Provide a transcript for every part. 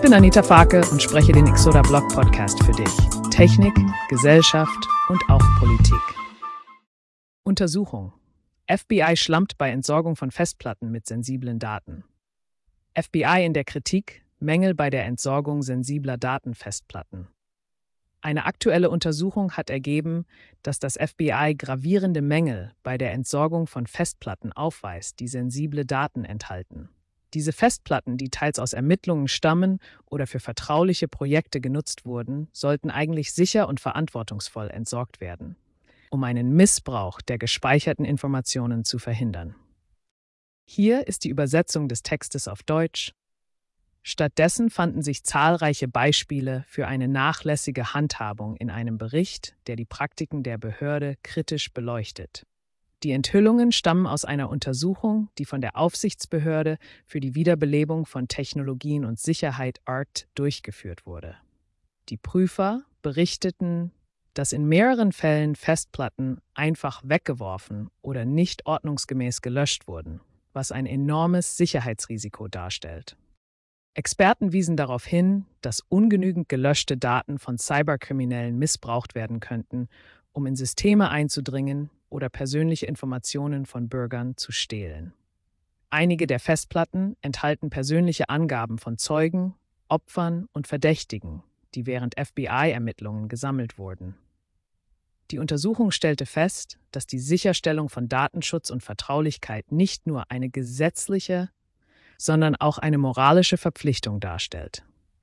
bin Anita Farke und spreche den Exoda Blog Podcast für dich. Technik, Gesellschaft und auch Politik. Untersuchung. FBI schlampt bei Entsorgung von Festplatten mit sensiblen Daten. FBI in der Kritik, Mängel bei der Entsorgung sensibler Datenfestplatten. Eine aktuelle Untersuchung hat ergeben, dass das FBI gravierende Mängel bei der Entsorgung von Festplatten aufweist, die sensible Daten enthalten. Diese Festplatten, die teils aus Ermittlungen stammen oder für vertrauliche Projekte genutzt wurden, sollten eigentlich sicher und verantwortungsvoll entsorgt werden, um einen Missbrauch der gespeicherten Informationen zu verhindern. Hier ist die Übersetzung des Textes auf Deutsch. Stattdessen fanden sich zahlreiche Beispiele für eine nachlässige Handhabung in einem Bericht, der die Praktiken der Behörde kritisch beleuchtet. Die Enthüllungen stammen aus einer Untersuchung, die von der Aufsichtsbehörde für die Wiederbelebung von Technologien und Sicherheit ART durchgeführt wurde. Die Prüfer berichteten, dass in mehreren Fällen Festplatten einfach weggeworfen oder nicht ordnungsgemäß gelöscht wurden, was ein enormes Sicherheitsrisiko darstellt. Experten wiesen darauf hin, dass ungenügend gelöschte Daten von Cyberkriminellen missbraucht werden könnten, um in Systeme einzudringen oder persönliche Informationen von Bürgern zu stehlen. Einige der Festplatten enthalten persönliche Angaben von Zeugen, Opfern und Verdächtigen, die während FBI-Ermittlungen gesammelt wurden. Die Untersuchung stellte fest, dass die Sicherstellung von Datenschutz und Vertraulichkeit nicht nur eine gesetzliche, sondern auch eine moralische Verpflichtung darstellt.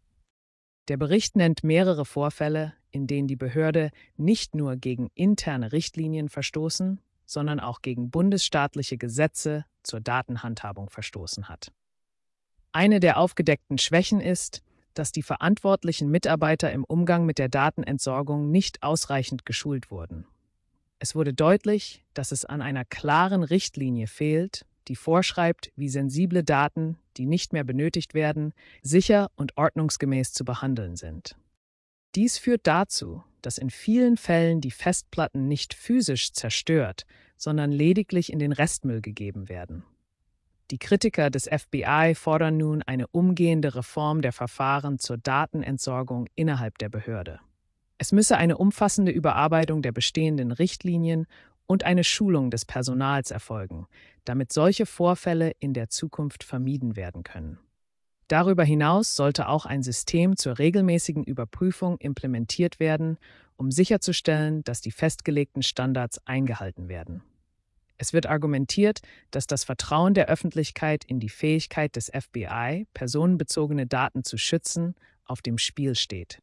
Der Bericht nennt mehrere Vorfälle, in denen die Behörde nicht nur gegen interne Richtlinien verstoßen, sondern auch gegen bundesstaatliche Gesetze zur Datenhandhabung verstoßen hat. Eine der aufgedeckten Schwächen ist, dass die verantwortlichen Mitarbeiter im Umgang mit der Datenentsorgung nicht ausreichend geschult wurden. Es wurde deutlich, dass es an einer klaren Richtlinie fehlt, die vorschreibt, wie sensible Daten, die nicht mehr benötigt werden, sicher und ordnungsgemäß zu behandeln sind. Dies führt dazu, dass in vielen Fällen die Festplatten nicht physisch zerstört, sondern lediglich in den Restmüll gegeben werden. Die Kritiker des FBI fordern nun eine umgehende Reform der Verfahren zur Datenentsorgung innerhalb der Behörde. Es müsse eine umfassende Überarbeitung der bestehenden Richtlinien und eine Schulung des Personals erfolgen, damit solche Vorfälle in der Zukunft vermieden werden können. Darüber hinaus sollte auch ein System zur regelmäßigen Überprüfung implementiert werden, um sicherzustellen, dass die festgelegten Standards eingehalten werden. Es wird argumentiert, dass das Vertrauen der Öffentlichkeit in die Fähigkeit des FBI, personenbezogene Daten zu schützen, auf dem Spiel steht.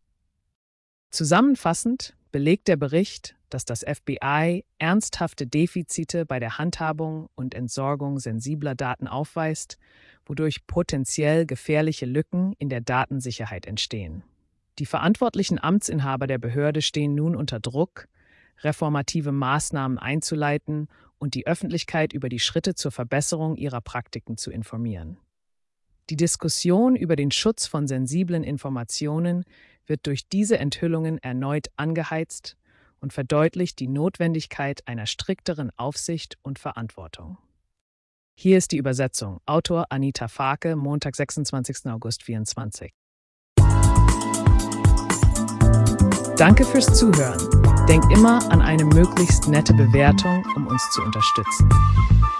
Zusammenfassend belegt der Bericht, dass das FBI ernsthafte Defizite bei der Handhabung und Entsorgung sensibler Daten aufweist, wodurch potenziell gefährliche Lücken in der Datensicherheit entstehen. Die verantwortlichen Amtsinhaber der Behörde stehen nun unter Druck, reformative Maßnahmen einzuleiten und die Öffentlichkeit über die Schritte zur Verbesserung ihrer Praktiken zu informieren. Die Diskussion über den Schutz von sensiblen Informationen wird durch diese Enthüllungen erneut angeheizt und verdeutlicht die Notwendigkeit einer strikteren Aufsicht und Verantwortung. Hier ist die Übersetzung. Autor Anita Farke, Montag, 26. August 2024. Danke fürs Zuhören. Denk immer an eine möglichst nette Bewertung, um uns zu unterstützen.